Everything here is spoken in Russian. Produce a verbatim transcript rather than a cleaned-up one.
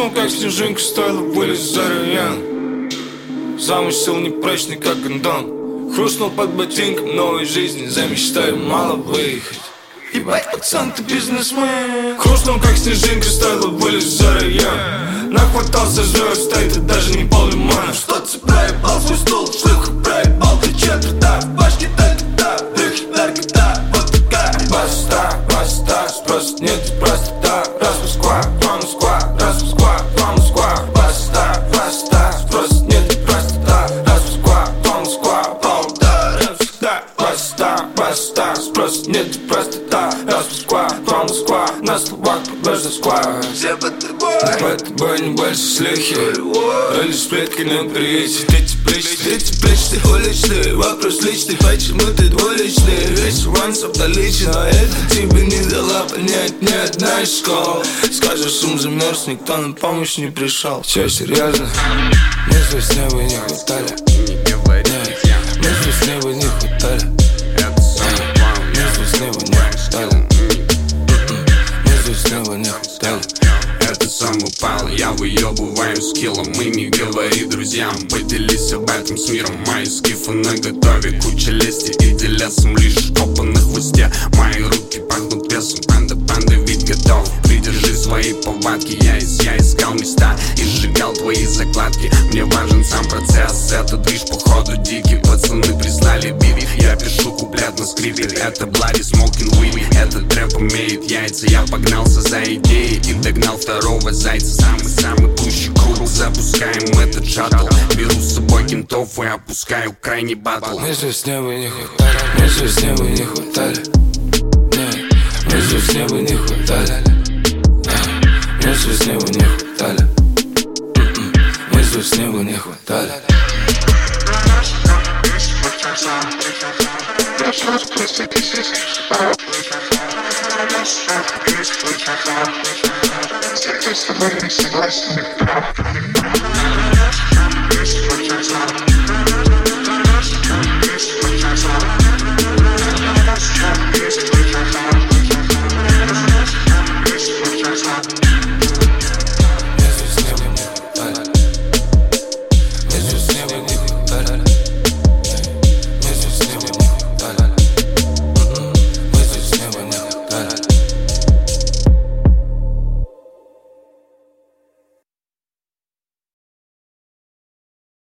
Хрустнул, как снежинка, стоило вылез за район. Замысел непрочный, как гондон. Хрустнул под ботинком новой жизни, за мечтой мало выехать. Ебать, пацан, ты бизнесмен. Хрустнул, как снежинка, стоило вылез за район. Нахватался звезд, стоит и даже не пол лимона. Что ты проебал свой стул, шлюха проебал ты четверта. В башке так-то, рыхи наркота, вот такая. Баста, баста, спрос нет просто да. Раз Москва, два Москва, раз Москва, два Москва. Баста, баста, спрос нет просто да. Раз Москва, два Москва, пол да. Раз всегда, баста, баста, спрос нет просто да. Раз Москва, два Москва, на словах побежда сква. Все под тобой, под тобой не больше слухи. Или сплетки на приезде. Ты тепличный, ты тепличный, уличный. Вопрос личный, почему ты двуличный? Весь ранс обдоличен, а это тебе не дала понять ни одна из школ. Скажешь, ум замерз, никто на помощь не пришел. Че, серьезно? Мы здесь с неба не хватали. Мы здесь с неба не хватали. Мы здесь с неба не хватали. Мы здесь с неба не хватали. Это сам упал, я выебываю скиллом. И не говори друзьям, поделись об этом с миром. Мои скифы наготове, куча лести и делесом. Лишь опа на хвосте, мои руки пахнут весом. Панда, панда, ведь готов. Придержи свои повадки, я, я искал места и сжигал твои закладки. Мне важен сам процесс, это движ походу дикий. Пацаны прислали биви, я пишу куплет на скрипе. Это Bloody Smoking Weed, этот трэп имеет яйца. Я погнался за идеей и догнал второго зайца. Самый-самый пущий круг, запускаем этот шаттл. Беру с собой кентов и опускаю крайний батл. Мы здесь с неба не хватали, мы здесь с неба не хватали. Мы здесь с неба не хватали. Мы здесь с неба не хватали. Мы здесь с неба не хватали. Согласен,